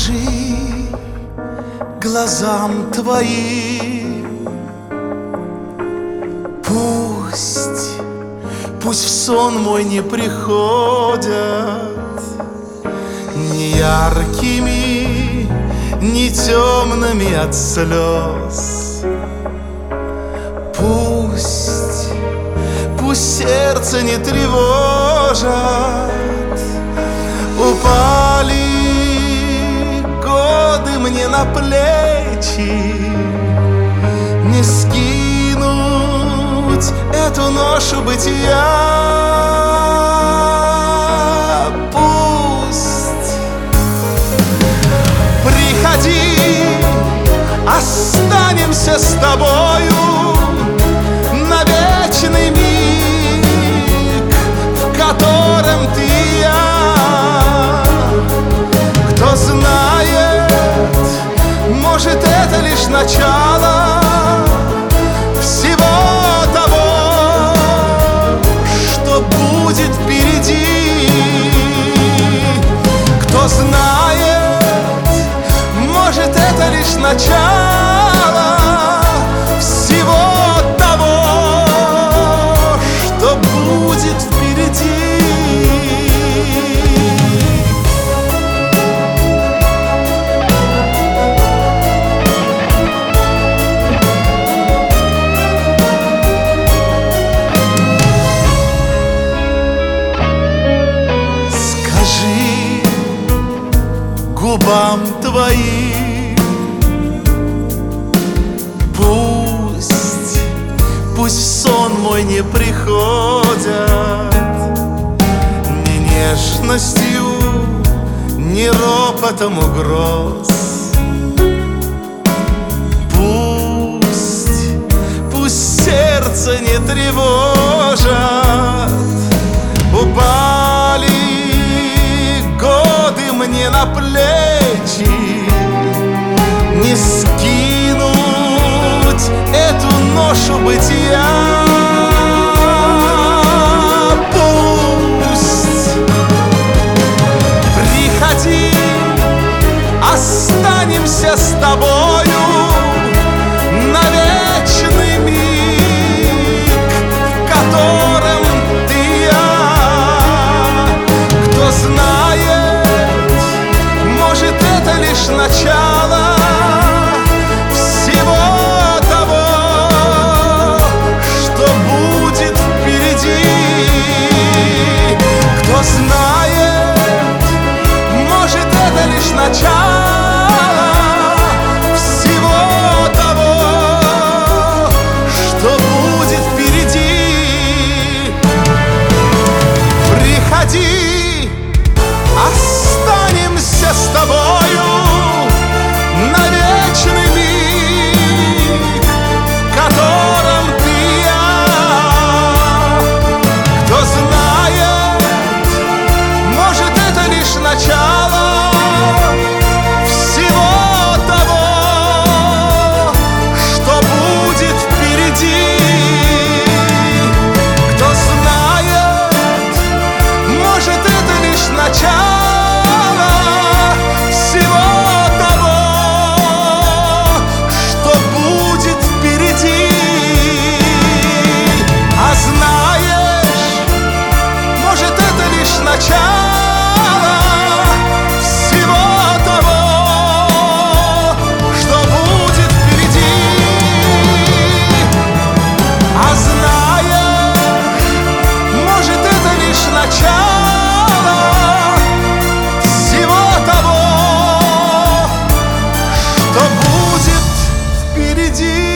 Скажи глазам твоим, пусть в сон мой не приходят ни яркими, ни темными от слез. Пусть сердце не тревожат. Упали годы мне на плечи, не скинуть эту ношу бытия. Пусть приходи, останемся с тобою на вечный миг, в котором ты и я. Кто знает, может, это лишь начало всего того, что будет впереди. Кто знает, может, это лишь начало всего того, что будет впереди. Губам твоим, пусть в сон мой не приходят ни нежностью, ни ропотом угроз. Пусть сердце не тревожат. Упали годы мне на плечи, не скинуть эту ношу бытия. Пусть приходи, останемся с тобою на вечный миг, в котором ты и я. Кто знает, может, это лишь начало всего того, что будет впереди. Кто знает, может, это лишь начало всего того, что будет впереди. Приходи, останемся с тобою на вечный миг, в котором ты и я. Кто знает, может, это лишь начало всего того, что будет впереди. Кто знает, может, это лишь начало всего того, что будет впереди. А знаешь, может, это лишь начало всего того, что будет впереди. А знаешь, может, это лишь начало всего того, что будет впереди.